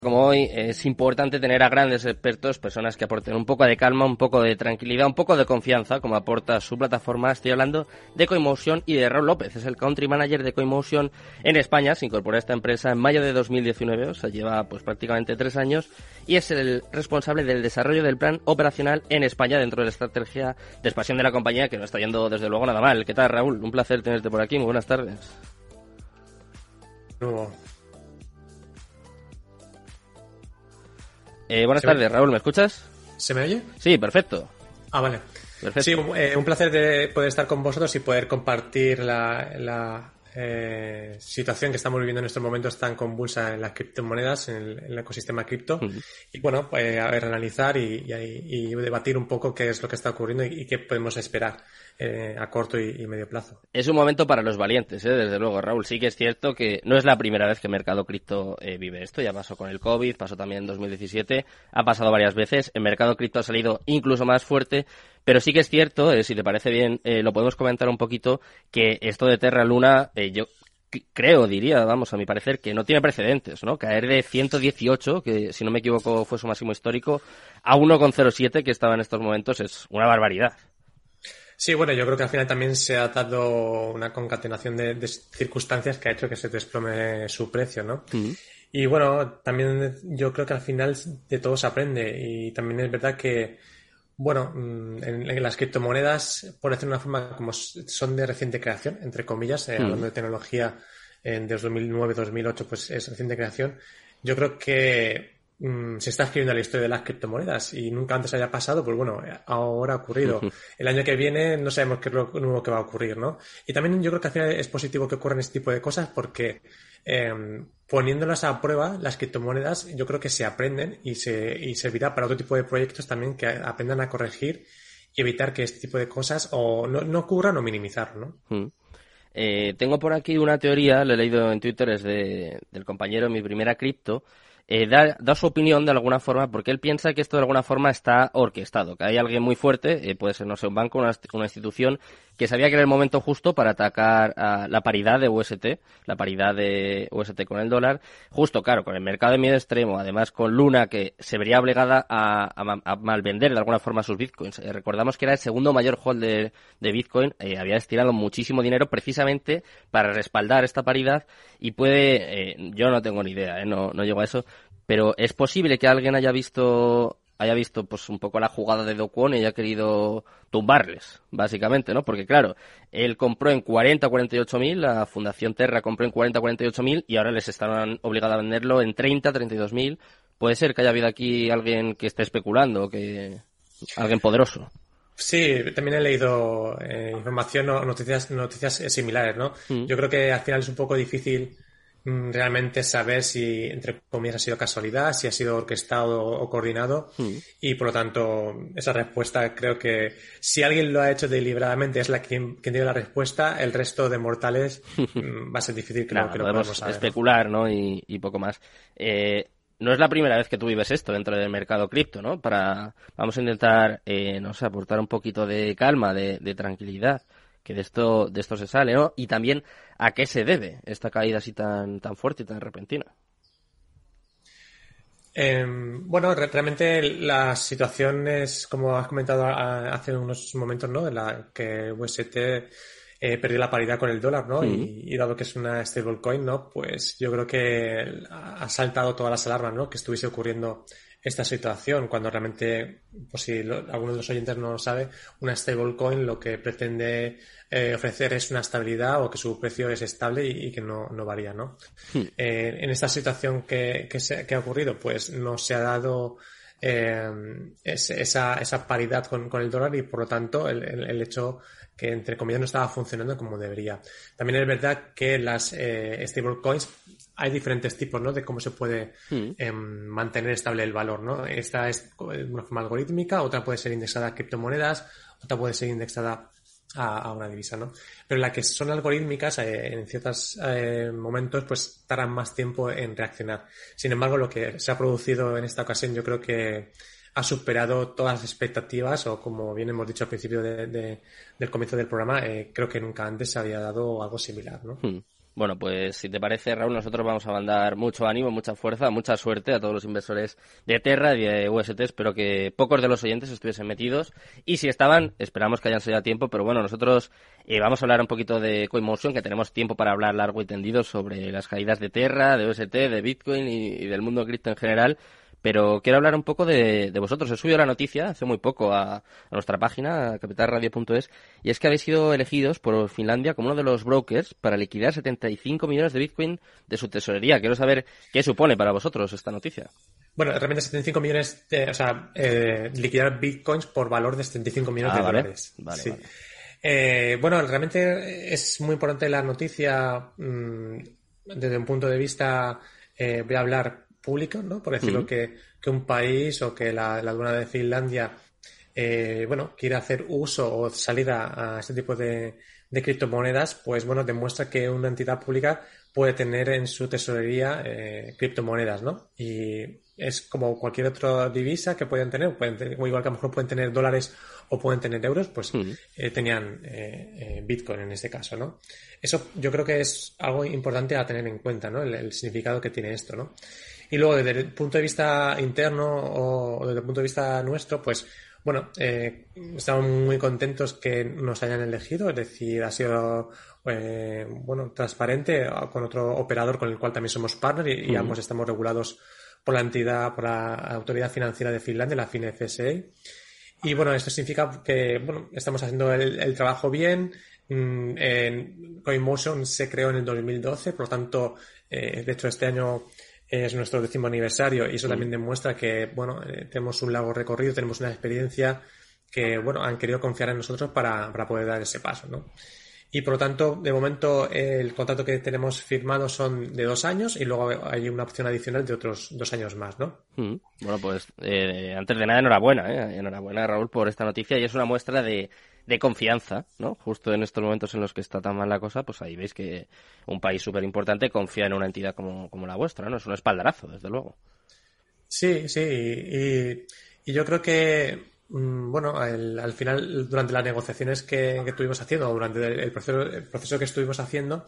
Como hoy es importante tener a grandes expertos, personas que aporten un poco de calma, un poco de tranquilidad, un poco de confianza, como aporta su plataforma. Estoy hablando de Coinmotion y de Raúl López, es el Country Manager de Coinmotion en España. Se incorporó a esta empresa en mayo de 2019, o sea, lleva pues prácticamente 3 años, y es el responsable del desarrollo del plan operacional en España dentro de la estrategia de expansión de la compañía, que no está yendo desde luego nada mal. ¿Qué tal, Raúl? Un placer tenerte por aquí, muy buenas tardes. No. Buenas tardes, Raúl, ¿me escuchas? ¿Se me oye? Sí, perfecto. Ah, vale. Perfecto. Sí, un placer de poder estar con vosotros y poder compartir la situación que estamos viviendo en estos momentos tan convulsa en las criptomonedas, en el ecosistema cripto. Uh-huh. Y bueno, pues a ver, analizar y debatir un poco qué es lo que está ocurriendo y qué podemos esperar a corto y medio plazo. Es un momento para los valientes, desde luego, Raúl. Sí que es cierto que no es la primera vez que el mercado cripto vive esto. Ya pasó con el COVID, pasó también en 2017, ha pasado varias veces. El mercado cripto ha salido incluso más fuerte, pero sí que es cierto, si te parece bien, lo podemos comentar un poquito, que esto de Terra Luna, yo diría, vamos, a mi parecer, que no tiene precedentes, ¿no? Caer de 118, que si no me equivoco fue su máximo histórico, a 1,07 que estaba en estos momentos, es una barbaridad. Sí, bueno, yo creo que al final también se ha dado una concatenación de circunstancias que ha hecho que se desplome su precio, ¿no? Uh-huh. Y bueno, también yo creo que al final de todo se aprende y también es verdad que, bueno, en las criptomonedas, por decirlo de una forma, como son de reciente creación, entre comillas, hablando de tecnología desde 2009-2008, pues es reciente creación, yo creo que se está escribiendo la historia de las criptomonedas y nunca antes haya pasado, pues bueno, ahora ha ocurrido. El año que viene no sabemos qué es lo nuevo que va a ocurrir, ¿no? Y también yo creo que al final es positivo que ocurran este tipo de cosas porque poniéndolas a prueba, las criptomonedas yo creo que se aprenden y servirá para otro tipo de proyectos también que aprendan a corregir y evitar que este tipo de cosas o no ocurran o minimizarlo, ¿no? Tengo por aquí una teoría, lo he leído en Twitter, es del compañero Mi Primera Cripto. Da su opinión de alguna forma porque él piensa que esto de alguna forma está orquestado, que hay alguien muy fuerte, puede ser, no sé, un banco, una institución, que sabía que era el momento justo para atacar a la paridad de UST, la paridad de UST con el dólar, justo, claro, con el mercado de miedo extremo, además con Luna, que se vería obligada a malvender de alguna forma sus bitcoins. Recordamos que era el segundo mayor holder de Bitcoin, había destinado muchísimo dinero precisamente para respaldar esta paridad y yo no tengo ni idea, no llego a eso, pero es posible que alguien haya visto pues un poco la jugada de Do Kwon y haya querido tumbarles, básicamente, ¿no? Porque claro, él compró en 40 o 48.000, la Fundación Terra compró en 40 o 48.000 y ahora les están obligados a venderlo en 30, 32.000. Puede ser que haya habido aquí alguien que esté especulando, alguien poderoso. Sí, también he leído información o noticias similares, ¿no? Yo creo que al final es un poco difícil realmente saber si, entre comillas, ha sido casualidad, si ha sido orquestado o coordinado y por lo tanto esa respuesta creo que si alguien lo ha hecho deliberadamente es quien tiene la respuesta, el resto de mortales va a ser difícil que lo podamos saber, especular, ¿no? Y poco más. No es la primera vez que tú vives esto dentro del mercado cripto, ¿no? Vamos a intentar, no sé, aportar un poquito de calma, de tranquilidad, que de esto se sale, ¿no? Y también a qué se debe esta caída así tan fuerte y tan repentina. Bueno, realmente la situación es, como has comentado hace unos momentos, ¿no? En la que UST perdió la paridad con el dólar, ¿no? Y dado que es una stablecoin, ¿no? Pues yo creo que ha saltado todas las alarmas, ¿no? Que estuviese ocurriendo esta situación, cuando realmente, pues si alguno de los oyentes no lo sabe, una stablecoin lo que pretende ofrecer es una estabilidad o que su precio es estable y que no varía, ¿no? En esta situación que ha ocurrido, pues no se ha dado esa paridad con el dólar y por lo tanto el hecho que entre comillas no estaba funcionando como debería. También es verdad que las stablecoins hay diferentes tipos, ¿no? De cómo se puede mantener estable el valor, ¿no? Esta es de una forma algorítmica, otra puede ser indexada a criptomonedas, otra puede ser indexada a una divisa, ¿no? Pero las que son algorítmicas en ciertos momentos pues tardan más tiempo en reaccionar. Sin embargo, lo que se ha producido en esta ocasión yo creo que ha superado todas las expectativas o como bien hemos dicho al principio del comienzo del programa, creo que nunca antes se había dado algo similar, ¿no? Bueno, pues si te parece, Raúl, nosotros vamos a mandar mucho ánimo, mucha fuerza, mucha suerte a todos los inversores de Terra y de UST. Espero que pocos de los oyentes estuviesen metidos. Y si estaban, esperamos que hayan salido a tiempo. Pero bueno, nosotros vamos a hablar un poquito de CoinMotion, que tenemos tiempo para hablar largo y tendido sobre las caídas de Terra, de UST, de Bitcoin y del mundo cripto en general. Pero quiero hablar un poco de vosotros. He subido la noticia hace muy poco a nuestra página, a capitalradio.es, y es que habéis sido elegidos por Finlandia como uno de los brokers para liquidar 75 millones de Bitcoin de su tesorería. Quiero saber qué supone para vosotros esta noticia. Bueno, realmente 75 millones, liquidar Bitcoins por valor de 75 millones de dólares. Vale, sí. Vale. Bueno, realmente es muy importante la noticia desde un punto de vista, voy a hablar público, ¿no? Por decirlo, que un país o que la aduana de Finlandia quiere hacer uso o salir a este tipo de criptomonedas, pues bueno, demuestra que una entidad pública puede tener en su tesorería criptomonedas, ¿no? Y es como cualquier otra divisa que pueden tener, o igual que a lo mejor pueden tener dólares o pueden tener euros, pues tenían Bitcoin en este caso, ¿no? Eso yo creo que es algo importante a tener en cuenta, ¿no? El significado que tiene esto, ¿no? Y luego, desde el punto de vista interno o desde el punto de vista nuestro, pues, bueno, estamos muy contentos que nos hayan elegido, es decir, ha sido, transparente con otro operador con el cual también somos partner y ambos estamos regulados por la entidad, por la Autoridad Financiera de Finlandia, la FinFSA. Y bueno, esto significa que, bueno, estamos haciendo el trabajo bien. CoinMotion se creó en el 2012, por lo tanto, de hecho, este año es nuestro 10º aniversario y eso también demuestra que, bueno, tenemos un largo recorrido, tenemos una experiencia que, bueno, han querido confiar en nosotros para poder dar ese paso, ¿no? Y por lo tanto, de momento, el contrato que tenemos firmado son de 2 años y luego hay una opción adicional de otros 2 años más, ¿no? Bueno, pues antes de nada, enhorabuena, enhorabuena, Raúl, por esta noticia, y es una muestra de confianza, ¿no? Justo en estos momentos en los que está tan mal la cosa, pues ahí veis que un país súper importante confía en una entidad como la vuestra, ¿no? Es un espaldarazo, desde luego. Sí, y yo creo que, bueno, al final, durante las negociaciones que estuvimos haciendo, o durante el proceso que estuvimos haciendo,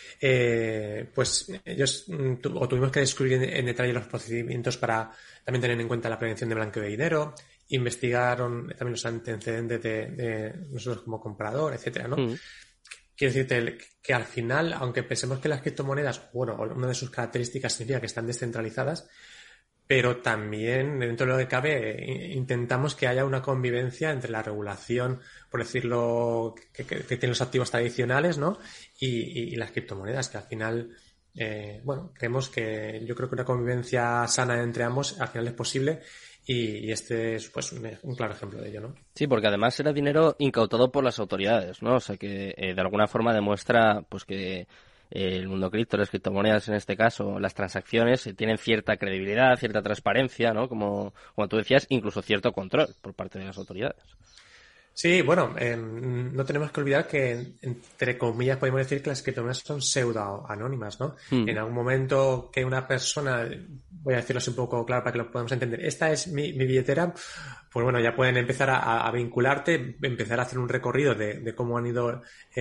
pues ellos tuvimos que descubrir en detalle los procedimientos para también tener en cuenta la prevención de blanqueo de dinero, investigaron también los antecedentes de nosotros como comprador, etcétera, ¿no? Quiero decirte que al final, aunque pensemos que las criptomonedas, bueno, una de sus características significa que están descentralizadas, pero también, dentro de lo que cabe, intentamos que haya una convivencia entre la regulación, por decirlo, que tienen los activos tradicionales, ¿no? Y las criptomonedas, que al final, creemos que yo creo que una convivencia sana entre ambos al final es posible. Y este es pues un claro ejemplo de ello, ¿no? Sí, porque además era dinero incautado por las autoridades, ¿no? O sea que de alguna forma demuestra pues que el mundo cripto, las criptomonedas en este caso, las transacciones tienen cierta credibilidad, cierta transparencia, ¿no? Como tú decías, incluso cierto control por parte de las autoridades. Sí, bueno, no tenemos que olvidar que, entre comillas, podemos decir que las criptomonedas son pseudo-anónimas, ¿no? En algún momento que una persona, voy a decirlo así un poco claro para que lo podamos entender, esta es mi billetera, pues bueno, ya pueden empezar a vincularte, empezar a hacer un recorrido de cómo han ido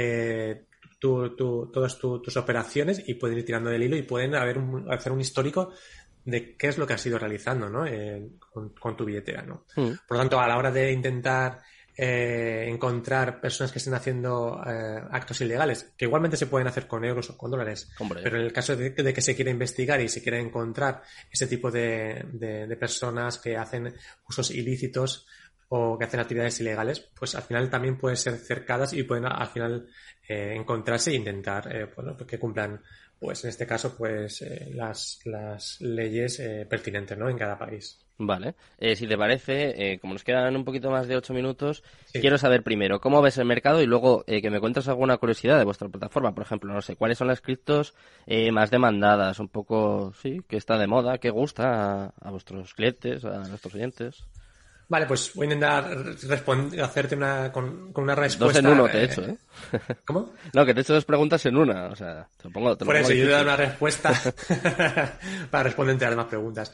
todas tus operaciones y pueden ir tirando del hilo y pueden hacer un histórico de qué es lo que has ido realizando, ¿no? Con tu billetera, ¿no? Por lo tanto, a la hora de intentar encontrar personas que estén haciendo actos ilegales, que igualmente se pueden hacer con euros o con dólares, pero en el caso de que se quiera investigar y se quiera encontrar ese tipo de personas que hacen usos ilícitos o que hacen actividades ilegales, pues al final también pueden ser cercadas y pueden al final encontrarse e intentar que cumplan, pues en este caso, pues las leyes pertinentes, ¿no? En cada país. Vale. Si te parece, como nos quedan un poquito más de 8 minutos, Sí. quiero saber primero cómo ves el mercado y luego que me cuentes alguna curiosidad de vuestra plataforma. Por ejemplo, no sé, ¿cuáles son las criptos más demandadas? Un poco, sí, qué está de moda, qué gusta a vuestros clientes, a nuestros oyentes. Vale, pues voy a intentar hacerte con una respuesta. 2 en 1 te he hecho, ¿eh? ¿Cómo? No, que te he hecho 2 preguntas en una, o sea, te lo pongo Por eso, yo difícil. te doy una respuesta para responderte a las demás preguntas.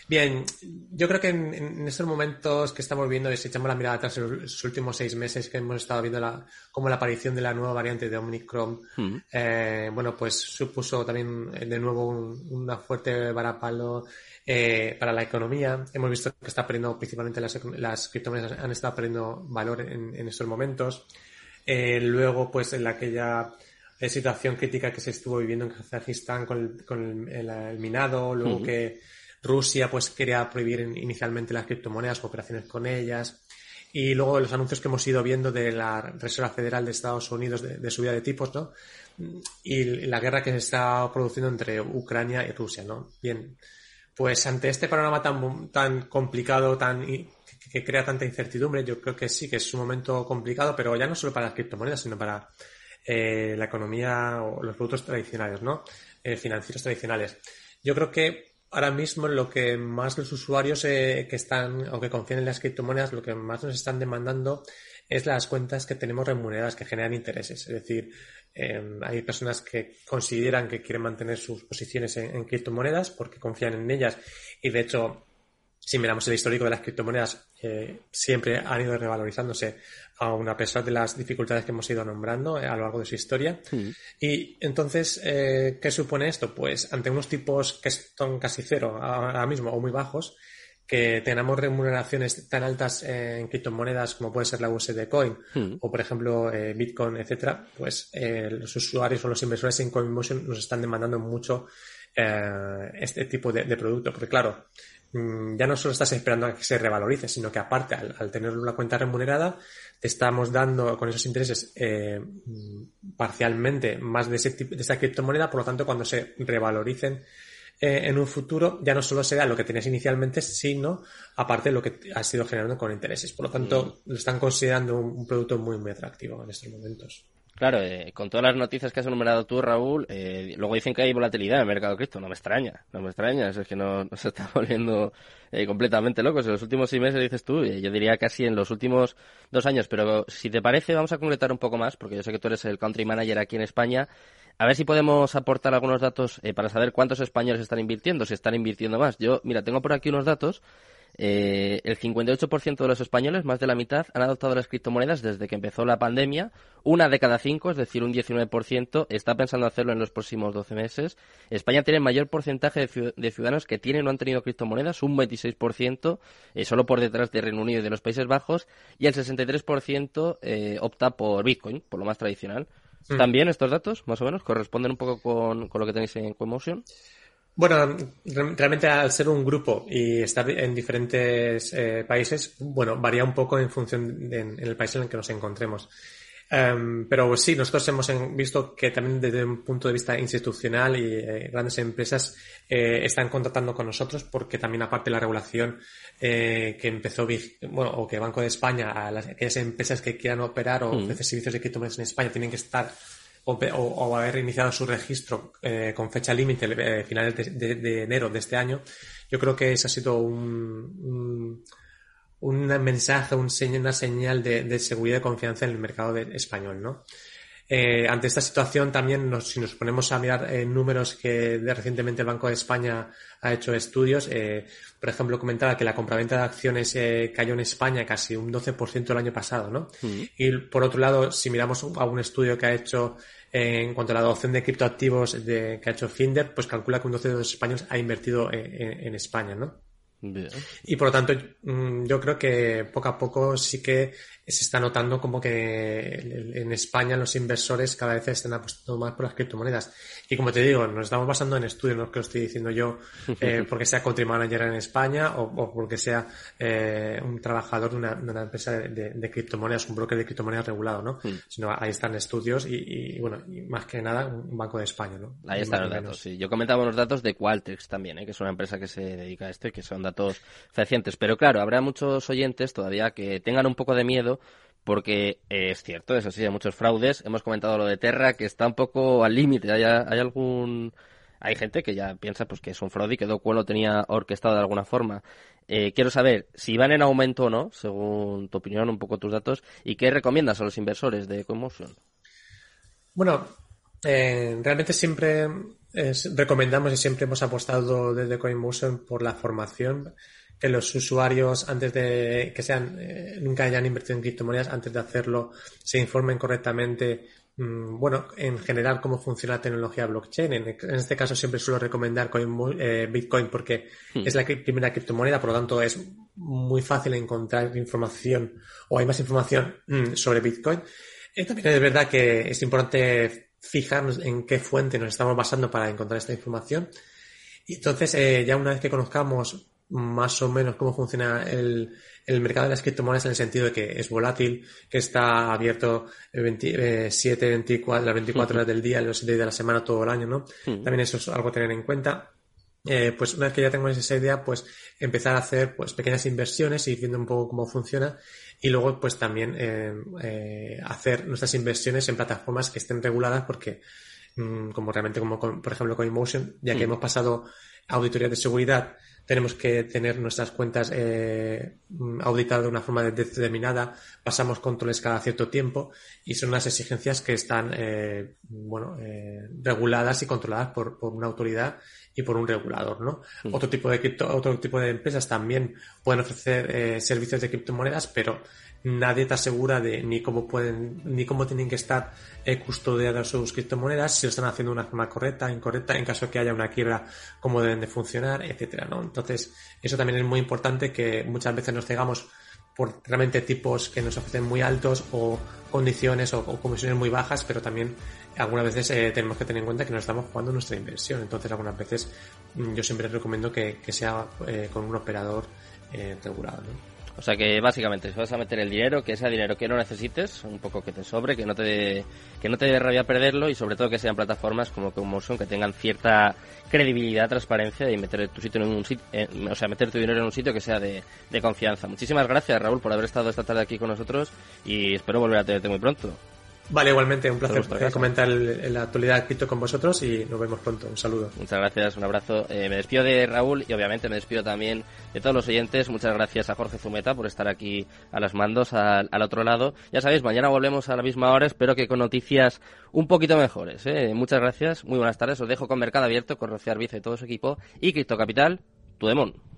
Bien, yo creo que en estos momentos que estamos viendo, y si echamos la mirada atrás en los últimos 6 meses que hemos estado viendo como la aparición de la nueva variante de Omicron, bueno, pues supuso también de nuevo una fuerte varapalo para la economía. Hemos visto que está perdiendo, principalmente las criptomonedas han estado perdiendo valor en estos momentos. Luego, pues en aquella situación crítica que se estuvo viviendo en Kazajistán con el minado, luego que Rusia pues quería prohibir inicialmente las criptomonedas, operaciones con ellas, y luego los anuncios que hemos ido viendo de la Reserva Federal de Estados Unidos de subida de tipos, ¿no? Y la guerra que se está produciendo entre Ucrania y Rusia, ¿no? Bien, pues ante este panorama tan complicado, que crea tanta incertidumbre, yo creo que sí que es un momento complicado, pero ya no solo para las criptomonedas, sino para la economía o los productos tradicionales, ¿no? Financieros tradicionales. Yo creo que ahora mismo lo que más los usuarios que están, aunque confían en las criptomonedas, lo que más nos están demandando es las cuentas que tenemos remuneradas, que generan intereses. Es decir, hay personas que consideran que quieren mantener sus posiciones en criptomonedas porque confían en ellas y, de hecho, si miramos el histórico de las criptomonedas, siempre han ido revalorizándose aun a pesar de las dificultades que hemos ido nombrando a lo largo de su historia. Y entonces, ¿qué supone esto? Pues ante unos tipos que son casi cero ahora mismo o muy bajos, que tenemos remuneraciones tan altas en criptomonedas como puede ser la USD Coin o, por ejemplo, Bitcoin, etcétera, pues los usuarios o los inversores en CoinMotion nos están demandando mucho este tipo de producto, porque claro, ya no solo estás esperando a que se revalorice, sino que aparte, al tener una cuenta remunerada, te estamos dando con esos intereses parcialmente más de esa criptomoneda. Por lo tanto, cuando se revaloricen en un futuro, ya no solo será lo que tenías inicialmente, sino aparte lo que has ido generando con intereses. Por lo tanto, lo están considerando un producto muy, muy atractivo en estos momentos. Claro, con todas las noticias que has enumerado tú, Raúl, luego dicen que hay volatilidad en el mercado cripto. No me extraña, es que nos está volviendo completamente locos. En los últimos 6 meses, dices tú, yo diría casi en los últimos 2 años. Pero si te parece, vamos a concretar un poco más, porque yo sé que tú eres el country manager aquí en España. A ver si podemos aportar algunos datos para saber cuántos españoles están invirtiendo, si están invirtiendo más. Yo, mira, tengo por aquí unos datos. El 58% de los españoles, más de la mitad, han adoptado las criptomonedas desde que empezó la pandemia. 1 de cada 5, es decir, un 19%, está pensando hacerlo en los próximos 12 meses. España tiene el mayor porcentaje de ciudadanos que tienen o han tenido criptomonedas, un 26%, solo por detrás de Reino Unido y de los Países Bajos, y el 63% opta por Bitcoin, por lo más tradicional. ¿Están bien estos datos, más o menos? ¿Corresponden un poco con lo que tenéis en CoinMotion? Bueno, realmente al ser un grupo y estar en diferentes países, bueno, varía un poco en función en el país en el que nos encontremos. Pero sí, nosotros hemos visto que también desde un punto de vista institucional y grandes empresas están contactando con nosotros porque también aparte de la regulación que empezó, bueno, o que Banco de España, aquellas empresas que quieran operar o ofrecer servicios de criptomonedas en España tienen que estar o haber iniciado su registro con fecha límite finales de enero de este año. Yo creo que ese ha sido un mensaje, una señal de seguridad y confianza en el mercado español, ¿no? Ante esta situación también, si nos ponemos a mirar números que recientemente el Banco de España ha hecho estudios, por ejemplo, comentaba que la compraventa de acciones cayó en España casi un 12% el año pasado, ¿no? Y por otro lado, si miramos a un estudio que ha hecho en cuanto a la adopción de criptoactivos que ha hecho Finder, pues calcula que un 12 de los españoles ha invertido en España, ¿no? Bien. Y por lo tanto, yo creo que poco a poco sí que se está notando como que en España los inversores cada vez están apostando más por las criptomonedas. Y como te digo, nos estamos basando en estudios, no es que lo estoy diciendo yo porque sea country manager en España o porque sea un trabajador de una empresa de criptomonedas, un broker de criptomonedas regulado, ¿no? Sino ahí están estudios y bueno, y más que nada un Banco de España, ¿no? Ahí están los datos, sí. Yo comentaba unos datos de Qualtrics también, que es una empresa que se dedica a esto y que son datos fehacientes. Pero claro, habrá muchos oyentes todavía que tengan un poco de miedo porque es cierto, es así, hay muchos fraudes. Hemos comentado lo de Terra, que está un poco al límite. Hay gente que ya piensa pues que es un fraude y que Do Kwon lo tenía orquestado de alguna forma. Quiero saber si van en aumento o no, según tu opinión, un poco tus datos, y qué recomiendas a los inversores de CoinMotion. Bueno, realmente siempre recomendamos y siempre hemos apostado desde CoinMotion por la formación, que los usuarios antes de que sean nunca hayan invertido en criptomonedas, antes de hacerlo se informen correctamente. Bueno, en general cómo funciona la tecnología blockchain. En este caso siempre suelo recomendar Bitcoin porque es la primera criptomoneda, por lo tanto es muy fácil encontrar información o hay más información sobre Bitcoin. También es verdad que es importante fijarnos en qué fuente nos estamos basando para encontrar esta información. Y entonces, ya una vez que conozcamos más o menos cómo funciona el mercado de las criptomonedas, en el sentido de que es volátil, que está abierto 24 horas del día, los 7 días de la semana, todo el año, ¿no? También eso es algo a tener en cuenta. Pues una vez que ya tenemos esa idea, pues empezar a hacer pues pequeñas inversiones y ir viendo un poco cómo funciona, y luego pues también hacer nuestras inversiones en plataformas que estén reguladas, porque como realmente como por ejemplo CoinMotion, ya que hemos pasado auditorías de seguridad, tenemos que tener nuestras cuentas auditadas de una forma determinada, pasamos controles cada cierto tiempo y son unas exigencias que están reguladas y controladas por una autoridad y por un regulador, ¿no? Otro tipo de empresas también pueden ofrecer servicios de criptomonedas, pero nadie te asegura de ni cómo tienen que estar custodiadas sus criptomonedas, si lo están haciendo de una forma correcta, incorrecta, en caso de que haya una quiebra, cómo deben de funcionar, etcétera, ¿no? Entonces, eso también es muy importante, que muchas veces nos cegamos por realmente tipos que nos ofrecen muy altos o condiciones o comisiones muy bajas, pero también algunas veces tenemos que tener en cuenta que nos estamos jugando nuestra inversión. Entonces, algunas veces yo siempre recomiendo que sea con un operador regulado, ¿no? O sea que básicamente si vas a meter el dinero, que sea dinero que no necesites, un poco que te sobre, que no te dé rabia perderlo, y sobre todo que sean plataformas como CoinMotion que tengan cierta credibilidad, transparencia, y meter tu sitio meter tu dinero en un sitito que sea de confianza. Muchísimas gracias, Raúl, por haber estado esta tarde aquí con nosotros, y espero volver a tenerte muy pronto. Vale, igualmente, un placer comentar la actualidad cripto con vosotros, y nos vemos pronto. Un saludo. Muchas gracias, un abrazo. Me despido de Raúl y obviamente me despido también de todos los oyentes. Muchas gracias a Jorge Zumeta por estar aquí a los mandos al otro lado. Ya sabéis, mañana volvemos a la misma hora, espero que con noticias un poquito mejores. Muchas gracias, muy buenas tardes. Os dejo con Mercado Abierto, con Rocío Arbiza y todo su equipo, y Cripto Capital, tu demon.